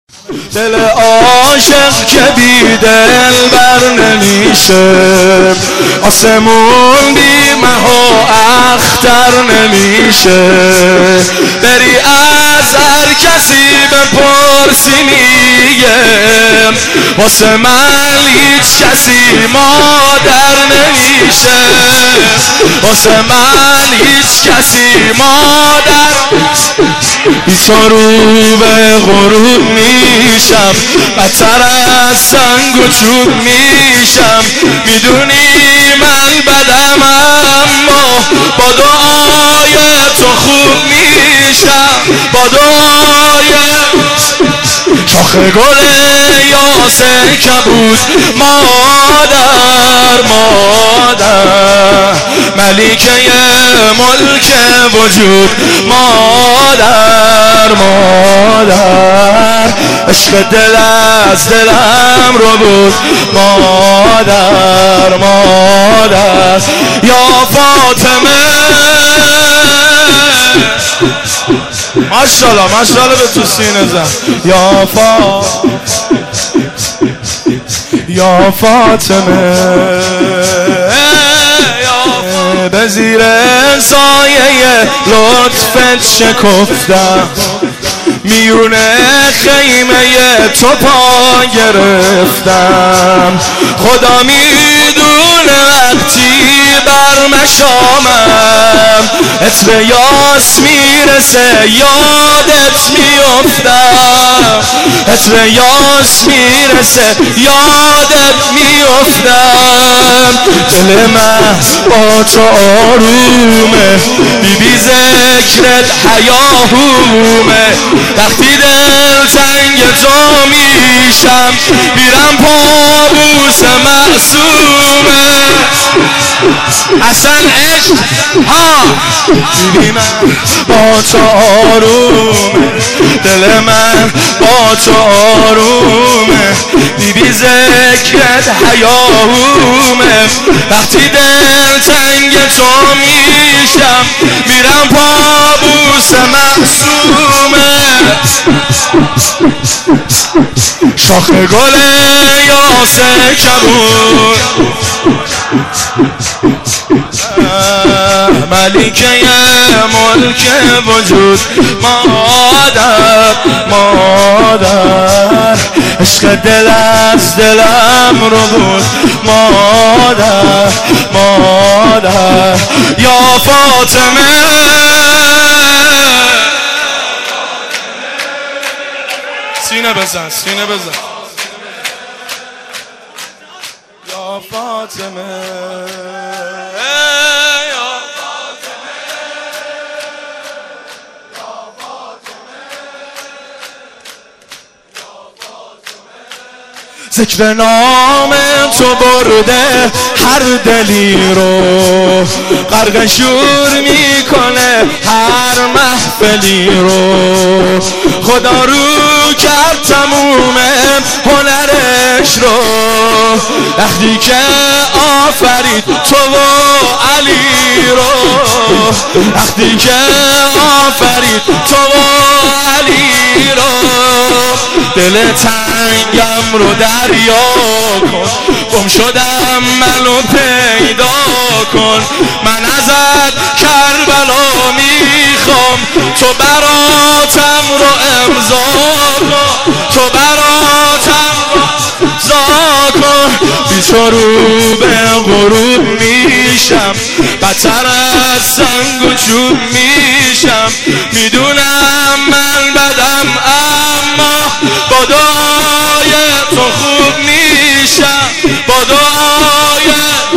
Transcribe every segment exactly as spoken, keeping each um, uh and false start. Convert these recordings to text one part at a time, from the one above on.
دل عاشق که بی دل بر نمیشه، آسمون بی مه و اختر نمیشه. بری از هر کسی بپرسی میگه واسه من هیچ کسی مادر نمیشه، واسه من هیچ کسی مادر. بیتا رو به غروب میشم، بدتر از سنگ و چوب میشم. میدونی من بدم اما با دعای تو خوب میشم، با دعای. شاخ گل یاسه کبود مادر مادر، ملیکه ملک وجود مادر مادر. عشق دل از دلم رو بود مادر مادر. یا فاطمه ماشاءالله ماشاءالله به تو سینه زن. یا فا یا فاطمه به زیر سایه لطفت شکفتم، میونه خیمه تو پا گرفتم. خدا میدونه وقتی بر مشامم عطر یاس میرسه یادت میافتم، عطر یاس میرسه یادت میافتم. دل من با تو آرومه، بی بی ذکرت حیاهومه. وقتی دل تنگ تو میشم میرم پابوس معصومه. اصلا عشق ها بی من با تو آرومه، دل من با تو آرومه. بی بی ذکرت حیاهومه. وقتی دل تنگ تو میشم میرم پابوس معصومه. شاخ گل یاسه کبود ملیکه ملک وجود مادر مادر. عشق دل از دلم رو بود مادر مادر. یا فاطمه سینه بزن سینه بزن. یا فاطمه ذکر نام تو برده هر دلی رو، غرق شور میکنه هر محفلی رو. خدا رو کرد تموم هنرش رو وقتی که آفرید تو و علی رو، وقتی که آفرید تو و علی رو. دل تنگم رو دریا کن، گم شدم منو پیدا کن. من ازت کربلا میخوام، تو براتم رو امضا کن، تو براتم رو امضا کن. بی تو رو به غروب میشم، بدتر از سنگ و چوب میشم. میدونم من بدم اما با دعای تو خوب میشم، با دعای.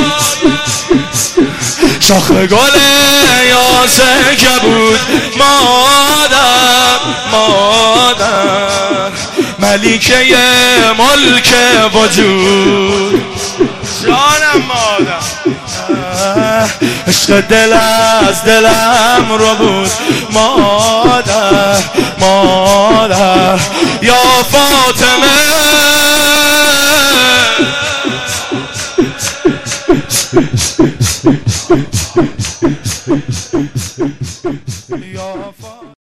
شاخ گل یاسه کبود مادر مادر، ملیکه ملک وجود جانم مادر. عشق دل از دلم رو بود مادر مادر. یا فاطمه یا فاطمه